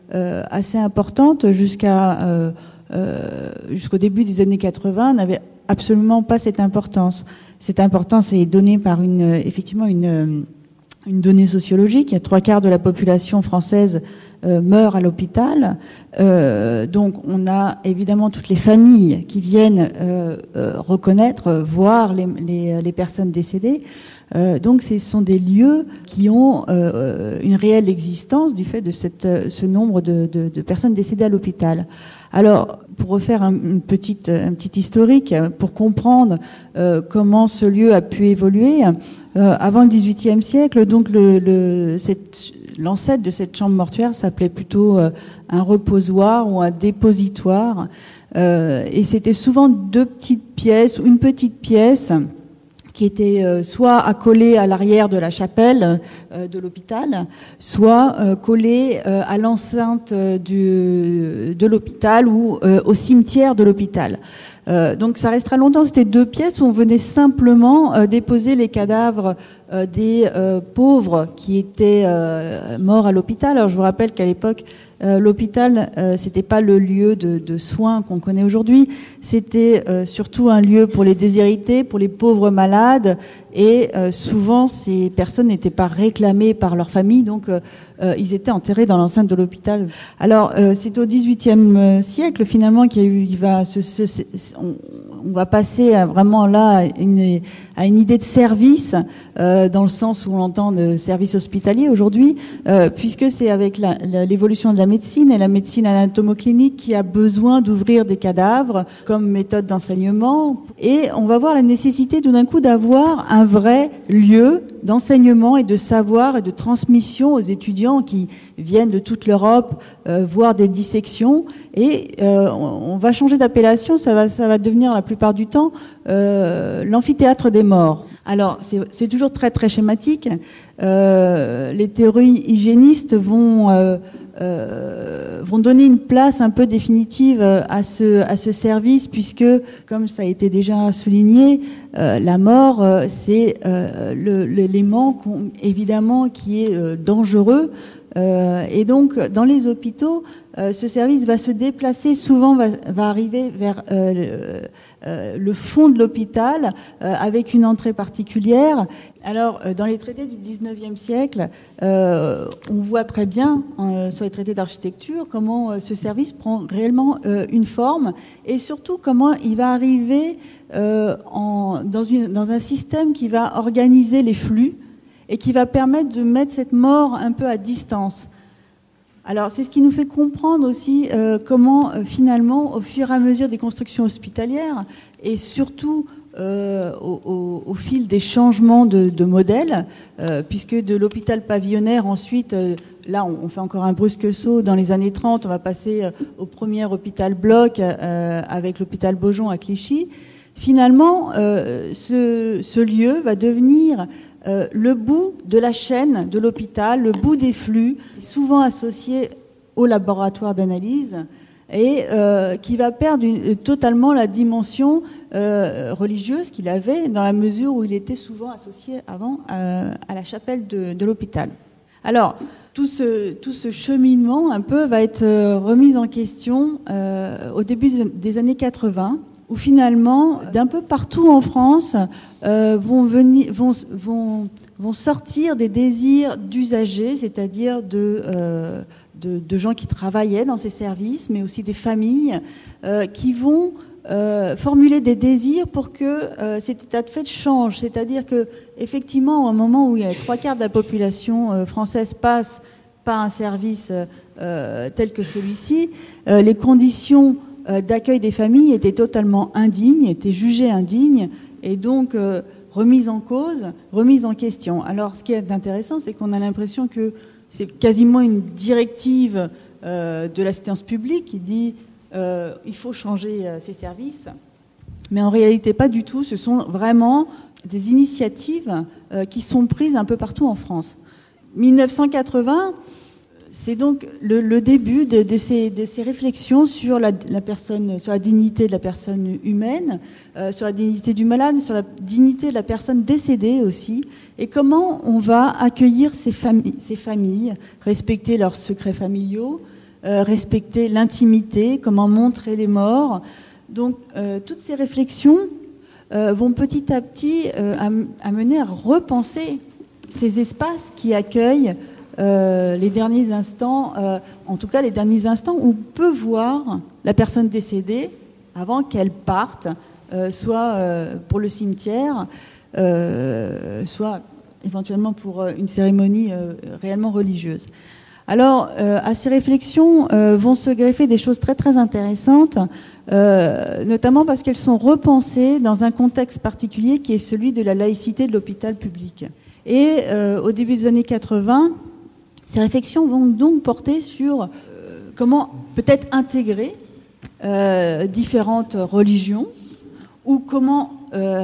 assez importante jusqu'au début des années 80, n'avaient absolument pas cette importance. Cette importance est donnée par effectivement une donnée sociologique. Il y a 3/4 de la population française meurt à l'hôpital. Donc on a évidemment toutes les familles qui viennent reconnaître, voir les personnes décédées. Donc ce sont des lieux qui ont une réelle existence du fait de ce nombre de personnes décédées à l'hôpital. Alors, pour refaire un petit historique, pour comprendre comment ce lieu a pu évoluer, avant le XVIIIe siècle, donc l'ancêtre de cette chambre mortuaire s'appelait plutôt un reposoir ou un dépositoire, et c'était souvent 2 petites pièces ou une petite pièce qui était soit accolée à l'arrière de la chapelle de l'hôpital, soit collée à l'enceinte de l'hôpital ou au cimetière de l'hôpital. Donc ça restera longtemps, c'était 2 pièces où on venait simplement déposer les cadavres des pauvres qui étaient morts à l'hôpital. Alors je vous rappelle qu'à l'époque, l'hôpital, c'était pas le lieu de soins qu'on connaît aujourd'hui. C'était surtout un lieu pour les déshérités, pour les pauvres malades, et souvent ces personnes n'étaient pas réclamées par leur famille, donc ils étaient enterrés dans l'enceinte de l'hôpital. Alors c'est au XVIIIe siècle finalement on va passer vraiment là à une idée de service, dans le sens où on entend de service hospitalier aujourd'hui, puisque c'est avec l'évolution de la médecine et la médecine anatomoclinique qui a besoin d'ouvrir des cadavres comme méthode d'enseignement. Et on va voir la nécessité tout d'un coup d'avoir un vrai lieu d'enseignement et de savoir et de transmission aux étudiants qui viennent de toute l'Europe voir des dissections. Et on va changer d'appellation, ça va devenir la plupart du temps l'amphithéâtre des morts. Alors c'est toujours très très schématique. Les théories hygiénistes vont donner une place un peu définitive à ce service, puisque, comme ça a été déjà souligné, la mort, c'est l'élément évidemment qui est dangereux. Et donc, dans les hôpitaux, ce service va se déplacer, souvent va arriver vers le fond de l'hôpital, avec une entrée particulière. Alors, dans les traités du XIXe siècle, on voit très bien, sur les traités d'architecture, comment ce service prend réellement une forme, et surtout comment il va arriver dans un système qui va organiser les flux, et qui va permettre de mettre cette mort un peu à distance. Alors, c'est ce qui nous fait comprendre aussi comment, finalement, au fur et à mesure des constructions hospitalières, et surtout au fil des changements de modèles, puisque de l'hôpital pavillonnaire, ensuite, là, on fait encore un brusque saut, dans les années 30, on va passer au premier hôpital bloc avec l'hôpital Beaujon à Clichy. Finalement, ce lieu va devenir le bout de la chaîne de l'hôpital, le bout des flux, souvent associé au laboratoire d'analyse, et qui va perdre totalement la dimension religieuse qu'il avait, dans la mesure où il était souvent associé avant à la chapelle de l'hôpital. Alors, tout ce cheminement un peu va être remis en question au début des années 80, où finalement, d'un peu partout en France, vont sortir des désirs d'usagers, c'est-à-dire de gens qui travaillaient dans ces services, mais aussi des familles, qui vont formuler des désirs pour que cet état de fait change. C'est-à-dire que, effectivement, à un moment où il y a 3/4 de la population française passe par un service tel que celui-ci, les conditions d'accueil des familles étaient totalement indignes, étaient jugées indignes, et donc remises en cause, remises en question. Alors, ce qui est intéressant, c'est qu'on a l'impression que c'est quasiment une directive de l'assistance publique qui dit il faut changer ces services, mais en réalité pas du tout. Ce sont vraiment des initiatives qui sont prises un peu partout en France. 1980, c'est donc le début de ces réflexions sur la personne, sur la dignité de la personne humaine, sur la dignité du malade, sur la dignité de la personne décédée aussi, et comment on va accueillir ces familles, respecter leurs secrets familiaux, respecter l'intimité, comment montrer les morts. Donc toutes ces réflexions vont petit à petit amener à repenser ces espaces qui accueillent les derniers instants, en tout cas les derniers instants où on peut voir la personne décédée avant qu'elle parte, soit pour le cimetière, soit éventuellement pour une cérémonie réellement religieuse. Alors, à ces réflexions vont se greffer des choses très très intéressantes, notamment parce qu'elles sont repensées dans un contexte particulier qui est celui de la laïcité de l'hôpital public. Et au début des années 80, ces réflexions vont donc porter sur comment peut-être intégrer différentes religions, ou comment,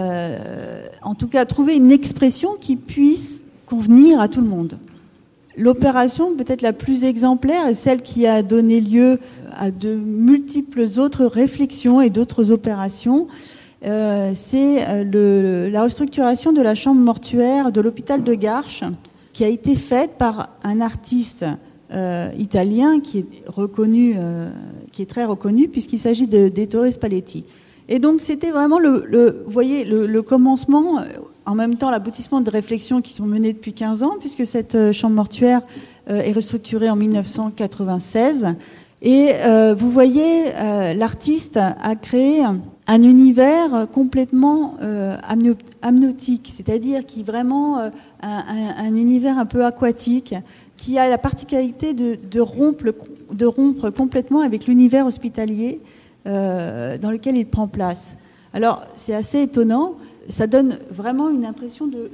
en tout cas, trouver une expression qui puisse convenir à tout le monde. L'opération peut-être la plus exemplaire est celle qui a donné lieu à de multiples autres réflexions et d'autres opérations. C'est la restructuration de la chambre mortuaire de l'hôpital de Garches, qui a été faite par un artiste italien qui est reconnu, qui est très reconnu, puisqu'il s'agit d'Ettore Spalletti. Et donc c'était vraiment vous voyez, le commencement, en même temps l'aboutissement de réflexions qui sont menées depuis 15 ans, puisque cette chambre mortuaire est restructurée en 1996. Et vous voyez, l'artiste a créé un univers complètement amniotique, c'est-à-dire qui est vraiment un univers un peu aquatique, qui a la particularité de rompre complètement avec l'univers hospitalier dans lequel il prend place. Alors, c'est assez étonnant. Ça donne vraiment une impression de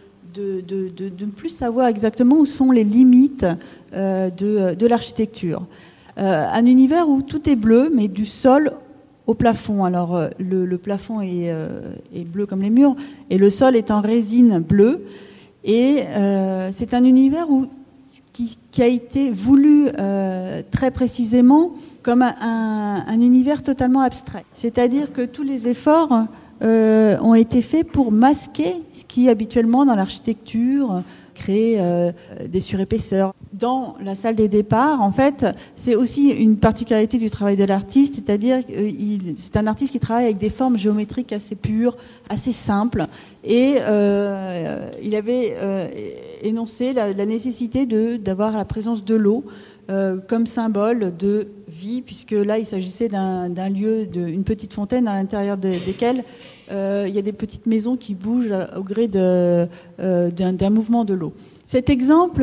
ne plus savoir exactement où sont les limites de l'architecture. Un univers où tout est bleu, mais du sol au plafond. Alors, le plafond est bleu comme les murs, et le sol est en résine bleue. Et c'est un univers qui a été voulu très précisément comme un univers totalement abstrait. C'est-à-dire que tous les efforts ont été faits pour masquer ce qui, habituellement, dans l'architecture, crée des surépaisseurs. Dans la salle des départs, en fait, c'est aussi une particularité du travail de l'artiste, c'est-à-dire que c'est un artiste qui travaille avec des formes géométriques assez pures, assez simples, et il avait énoncé la nécessité d'avoir la présence de l'eau comme symbole de vie, puisque là, il s'agissait d'un lieu, une petite fontaine à l'intérieur desquelles il y a des petites maisons qui bougent au gré d'un mouvement de l'eau. Cet exemple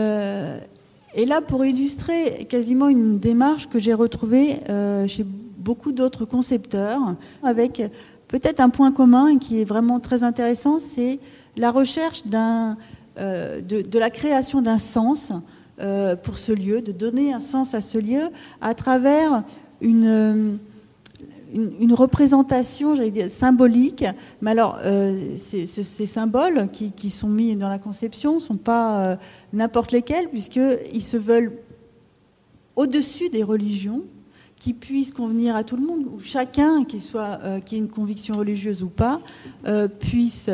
est là pour illustrer quasiment une démarche que j'ai retrouvée chez beaucoup d'autres concepteurs, avec peut-être un point commun qui est vraiment très intéressant, c'est la recherche de la création d'un sens pour ce lieu, de donner un sens à ce lieu à travers une représentation, j'allais dire, symbolique. Mais alors, ces symboles qui sont mis dans la conception ne sont pas n'importe lesquels, puisqu'ils se veulent au-dessus des religions, qui puissent convenir à tout le monde, où chacun, qui ait une conviction religieuse ou pas, puisse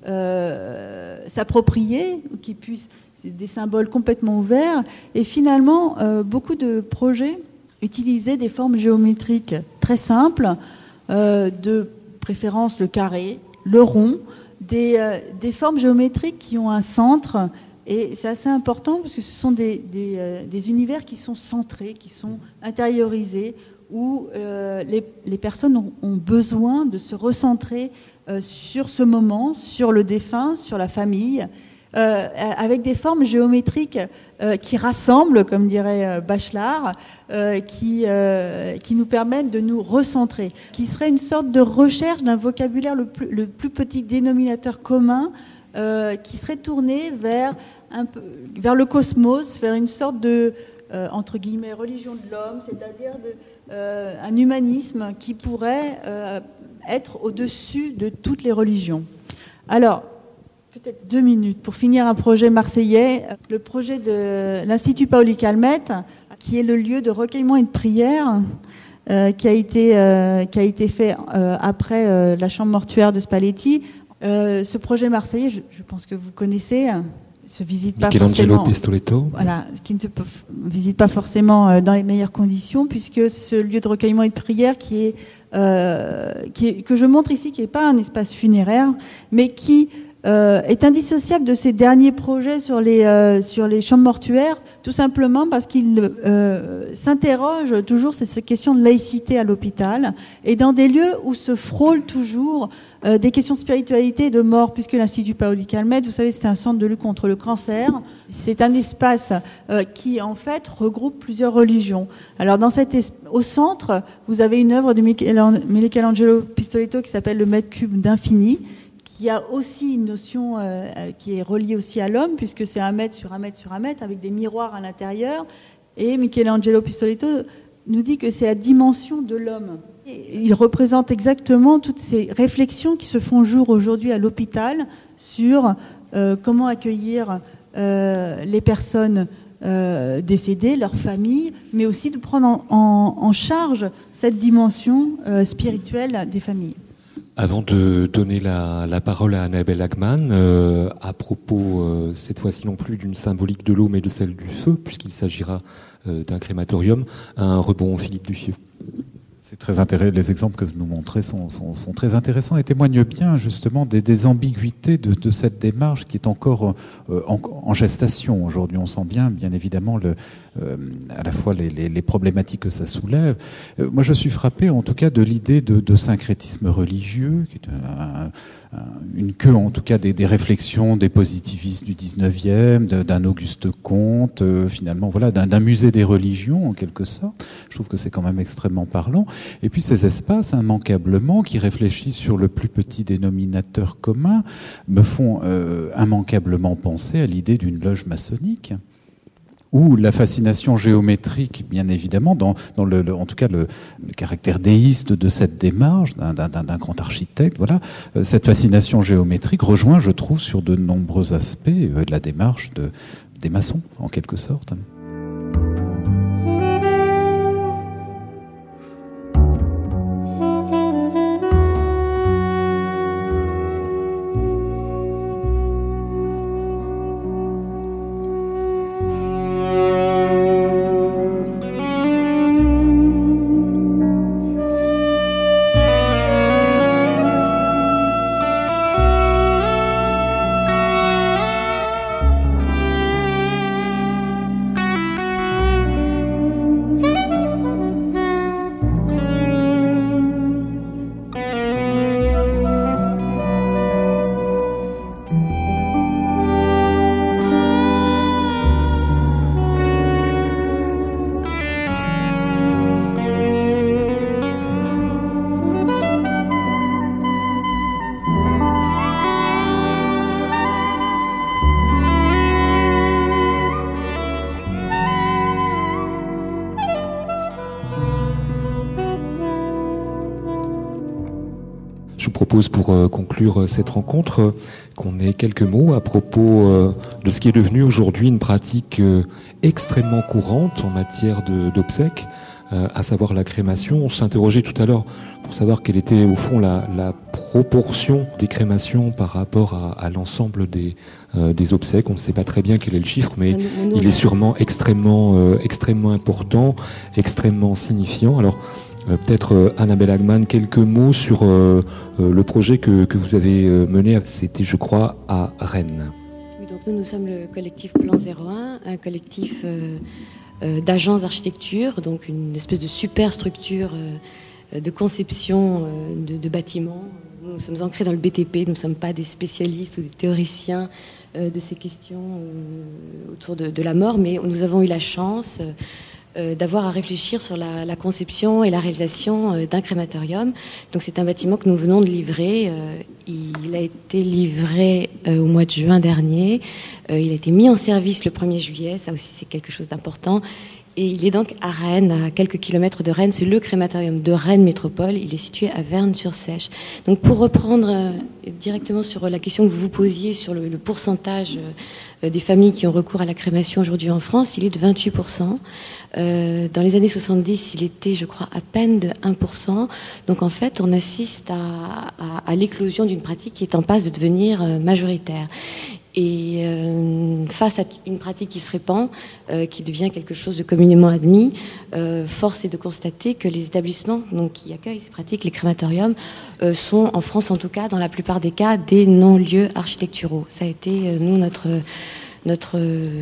s'approprier, ou qui puisse... C'est des symboles complètement ouverts. Et finalement, beaucoup de projets utilisaient des formes géométriques très simples, de préférence le carré, le rond, des formes géométriques qui ont un centre. Et c'est assez important parce que ce sont des univers qui sont centrés, qui sont intériorisés, où les personnes ont besoin de se recentrer sur ce moment, sur le défunt, sur la famille, avec des formes géométriques qui rassemblent, comme dirait Bachelard, qui nous permettent de nous recentrer, qui serait une sorte de recherche d'un vocabulaire le plus petit dénominateur commun, qui serait tourné vers le cosmos, vers une sorte de, entre guillemets, religion de l'homme, c'est-à-dire un humanisme qui pourrait être au-dessus de toutes les religions. Alors, peut-être 2 minutes pour finir un projet marseillais, le projet de l'Institut Paoli Calmette, qui est le lieu de recueillement et de prière, qui a été fait après la chambre mortuaire de Spalletti. Ce projet marseillais, je pense que vous connaissez, se visitent pas Michelangelo forcément. Pistoletto. Voilà, qui ne se visite pas forcément dans les meilleures conditions, puisque c'est ce lieu de recueillement et de prière que je montre ici, qui n'est pas un espace funéraire, mais qui est indissociable de ses derniers projets sur les chambres mortuaires, tout simplement parce qu'il s'interroge toujours sur ces questions de laïcité à l'hôpital, et dans des lieux où se frôlent toujours des questions de spiritualité et de mort, puisque l'Institut Paoli Calmette, vous savez, c'est un centre de lutte contre le cancer. C'est un espace qui, en fait, regroupe plusieurs religions. Alors, au centre, vous avez une œuvre de Michelangelo Pistoletto qui s'appelle Le mètre cube d'infini, qui a aussi une notion qui est reliée aussi à l'homme, puisque c'est 1 mètre sur 1 mètre sur 1 mètre, avec des miroirs à l'intérieur. Et Michelangelo Pistoletto nous dit que c'est la dimension de l'homme. Il représente exactement toutes ces réflexions qui se font jour aujourd'hui à l'hôpital sur comment accueillir les personnes décédées, leurs familles, mais aussi de prendre en charge cette dimension spirituelle des familles. Avant de donner la parole à Annabelle Agman, à propos, cette fois-ci non plus d'une symbolique de l'eau, mais de celle du feu, puisqu'il s'agira d'un crématorium, un rebond Philippe Duffieux. C'est très intéressant. Les exemples que vous nous montrez sont très intéressants et témoignent bien justement des ambiguïtés de cette démarche qui est encore en gestation aujourd'hui. On sent bien évidemment à la fois les problématiques que ça soulève. Moi, je suis frappé en tout cas de l'idée de syncrétisme religieux, qui est une queue en tout cas des réflexions des positivistes du 19e, d'un Auguste Comte, finalement voilà, d'un musée des religions en quelque sorte. Je trouve que c'est quand même extrêmement parlant. Et puis ces espaces, immanquablement, qui réfléchissent sur le plus petit dénominateur commun, me font immanquablement penser à l'idée d'une loge maçonnique, où la fascination géométrique, bien évidemment, en tout cas le caractère déiste de cette démarche d'un grand architecte, voilà, cette fascination géométrique rejoint, je trouve, sur de nombreux aspects de la démarche des maçons, en quelque sorte. propose pour conclure cette rencontre qu'on ait quelques mots à propos de ce qui est devenu aujourd'hui une pratique extrêmement courante en matière d'obsèques, à savoir la crémation. On s'interrogeait tout à l'heure pour savoir quelle était au fond la proportion des crémations par rapport à l'ensemble des obsèques. On ne sait pas très bien quel est le chiffre, mais il est sûrement extrêmement important, extrêmement signifiant. Alors peut-être Annabelle Agman, quelques mots sur le projet que vous avez mené. C'était, je crois, à Rennes. Oui, donc nous sommes le collectif Plan 01, un collectif d'agents d'architecture, donc une espèce de super structure de conception de bâtiments. Nous sommes ancrés dans le BTP, nous ne sommes pas des spécialistes ou des théoriciens de ces questions autour de la mort, mais nous avons eu la chance d'avoir à réfléchir sur la conception et la réalisation d'un crématorium. Donc c'est un bâtiment que nous venons de livrer. Il a été livré au mois de juin dernier. Il a été mis en service le 1er juillet. Ça aussi, c'est quelque chose d'important. Et il est donc à Rennes, à quelques kilomètres de Rennes. C'est le crématorium de Rennes Métropole. Il est situé à Verne-sur-Sèche. Donc pour reprendre directement sur la question que vous vous posiez sur le pourcentage des familles qui ont recours à la crémation aujourd'hui en France, il est de 28%. Dans les années 70, il était, je crois, à peine de 1%. Donc en fait, on assiste à l'éclosion d'une pratique qui est en passe de devenir majoritaire. Et face à une pratique qui se répand, qui devient quelque chose de communément admis, force est de constater que les établissements donc, qui accueillent ces pratiques, les crématoriums, sont, en France en tout cas, dans la plupart des cas, des non-lieux architecturaux. Ça a été, nous, notre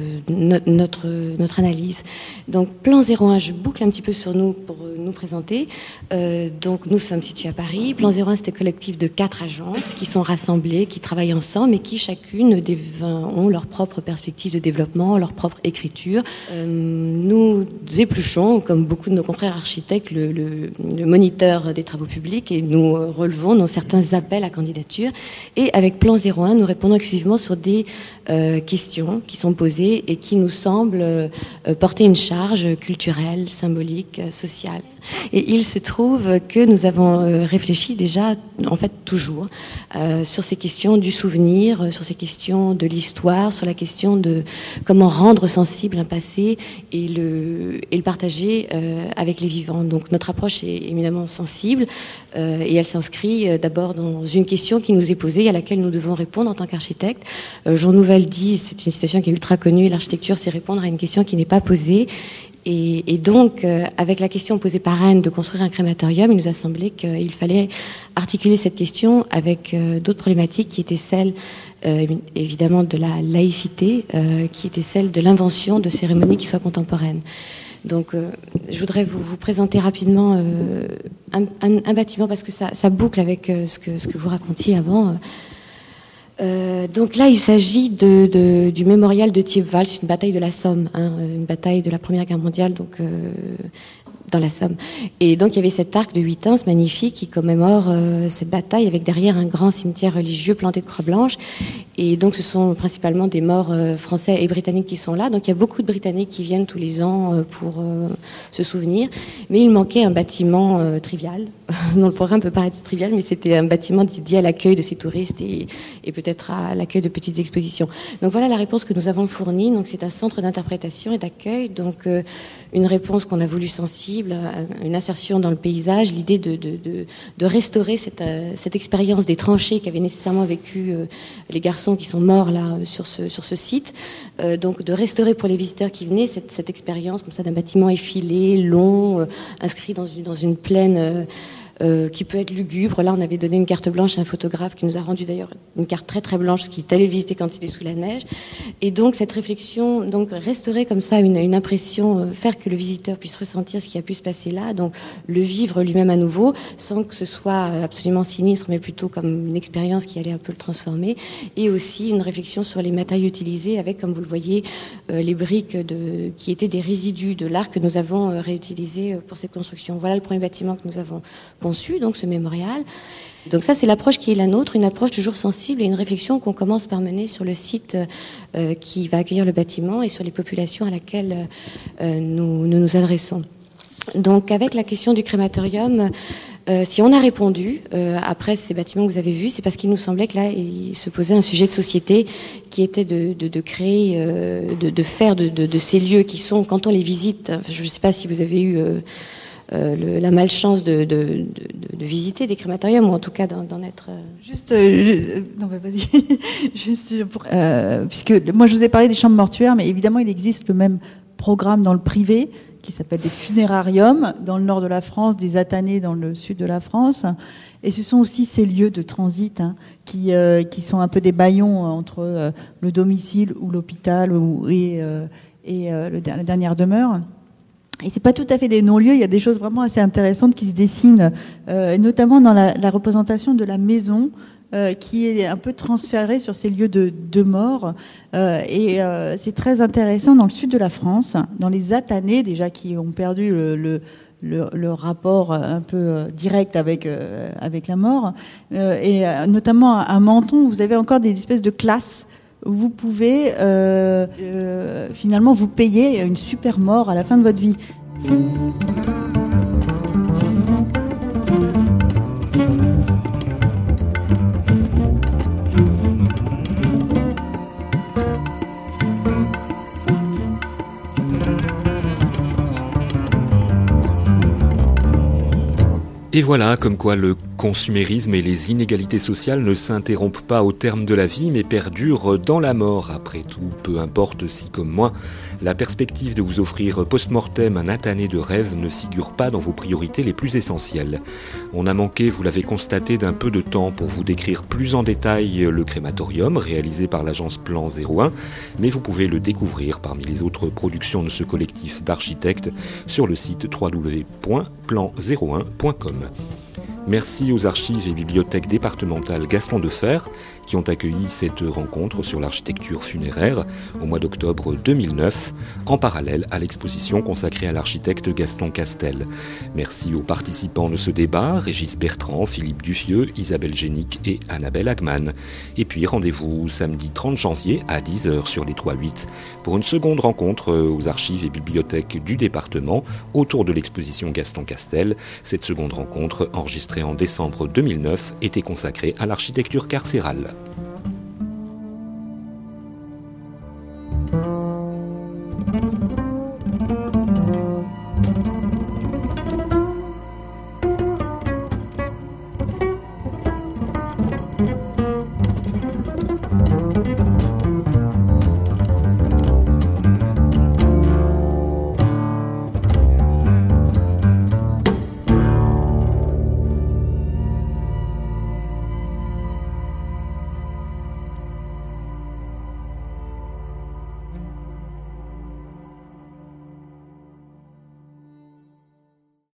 analyse. Donc, Plan 01, je boucle un petit peu sur nous pour nous présenter. Donc, nous sommes situés à Paris. Plan 01, c'est un collectif de 4 agences qui sont rassemblées, qui travaillent ensemble et qui, chacune, ont leur propre perspective de développement, leur propre écriture. Nous épluchons, comme beaucoup de nos confrères architectes, le moniteur des travaux publics et nous relevons certains appels à candidature. Et avec Plan 01, nous répondons exclusivement sur des questions qui sont posées et qui nous semblent porter une charge culturelle, symbolique, sociale. Et il se trouve que nous avons réfléchi déjà, en fait toujours, sur ces questions du souvenir, sur ces questions de l'histoire, sur la question de comment rendre sensible un passé et le partager avec les vivants. Donc notre approche est éminemment sensible et elle s'inscrit d'abord dans une question qui nous est posée et à laquelle nous devons répondre en tant qu'architectes. Jean Nouvel dit, c'est une citation qui est ultra connue, l'architecture c'est répondre à une question qui n'est pas posée. Et donc, avec la question posée par Anne de construire un crématorium, il nous a semblé qu'il fallait articuler cette question avec d'autres problématiques qui étaient celles, évidemment, de la laïcité, qui étaient celles de l'invention de cérémonies qui soient contemporaines. Donc, je voudrais vous présenter rapidement un bâtiment, parce que ça boucle avec ce que vous racontiez avant. Donc là, il s'agit du mémorial de Thiepval, c'est une bataille de la Somme, une bataille de la Première Guerre mondiale, donc dans la Somme. Et donc il y avait cet arc de 8 ans magnifique qui commémore cette bataille avec derrière un grand cimetière religieux planté de croix blanches. Et donc ce sont principalement des morts français et britanniques qui sont là. Donc il y a beaucoup de Britanniques qui viennent tous les ans pour se souvenir. Mais il manquait un bâtiment trivial. Dans le programme peut paraître trivial, mais c'était un bâtiment dédié à l'accueil de ces touristes et peut-être à l'accueil de petites expositions. Donc voilà la réponse que nous avons fournie. Donc c'est un centre d'interprétation et d'accueil. Donc une réponse qu'on a voulu sensible, une insertion dans le paysage, l'idée de restaurer cette expérience des tranchées qu'avaient nécessairement vécu les garçons qui sont morts là sur ce site. Donc de restaurer pour les visiteurs qui venaient cette expérience comme ça d'un bâtiment effilé, long, inscrit dans une plaine qui peut être lugubre. Là, on avait donné une carte blanche à un photographe qui nous a rendu d'ailleurs une carte très très blanche qui est allé visiter quand il était sous la neige. Et donc cette réflexion, donc restaurer comme ça une impression, faire que le visiteur puisse ressentir ce qui a pu se passer là, donc le vivre lui-même à nouveau, sans que ce soit absolument sinistre, mais plutôt comme une expérience qui allait un peu le transformer. Et aussi une réflexion sur les matériaux utilisés, avec, comme vous le voyez, les briques qui étaient des résidus de l'art que nous avons réutilisés pour cette construction. Voilà le premier bâtiment que nous avons conçu, donc ce mémorial. Donc ça, c'est l'approche qui est la nôtre, une approche toujours sensible et une réflexion qu'on commence par mener sur le site qui va accueillir le bâtiment et sur les populations à laquelle nous nous adressons. Donc avec la question du crématorium, si on a répondu après ces bâtiments que vous avez vus, c'est parce qu'il nous semblait que là, il se posait un sujet de société qui était de créer, de faire de ces lieux qui sont, quand on les visite, je ne sais pas si vous avez eu la malchance de visiter des crématoriums, ou en tout cas d'en être... Juste, non, bah, vas-y. Juste pour, puisque moi je vous ai parlé des chambres mortuaires, mais évidemment il existe le même programme dans le privé qui s'appelle des funérariums dans le nord de la France, des athanés dans le sud de la France. Et ce sont aussi ces lieux de transit qui sont un peu des bâillons entre le domicile ou l'hôpital et la dernière demeure. Et c'est pas tout à fait des non-lieux, il y a des choses vraiment assez intéressantes qui se dessinent, notamment dans la représentation de la maison qui est un peu transférée sur ces lieux de mort. Et c'est très intéressant dans le sud de la France, dans les athanés déjà qui ont perdu le rapport un peu direct avec la mort. Et notamment à Menton, vous avez encore des espèces de classes où vous pouvez finalement vous payer une super mort à la fin de votre vie. Et voilà, comme quoi le consumérisme et les inégalités sociales ne s'interrompent pas au terme de la vie, mais perdurent dans la mort. Après tout, peu importe si, comme moi, la perspective de vous offrir post-mortem un année de rêve ne figure pas dans vos priorités les plus essentielles. On a manqué, vous l'avez constaté, d'un peu de temps pour vous décrire plus en détail le crématorium réalisé par l'agence Plan 01, mais vous pouvez le découvrir parmi les autres productions de ce collectif d'architectes sur le site www.plan01.com. Merci aux archives et bibliothèques départementales Gaston Defferre qui ont accueilli cette rencontre sur l'architecture funéraire au mois d'octobre 2009, en parallèle à l'exposition consacrée à l'architecte Gaston Castel. Merci aux participants de ce débat, Régis Bertrand, Philippe Duffieux, Isabelle Génic et Annabelle Hagman. Et puis rendez-vous samedi 30 janvier à 10h sur les 3-8 pour une seconde rencontre aux archives et bibliothèques du département autour de l'exposition Gaston Castel. Cette seconde rencontre, enregistrée en décembre 2009, était consacrée à l'architecture carcérale.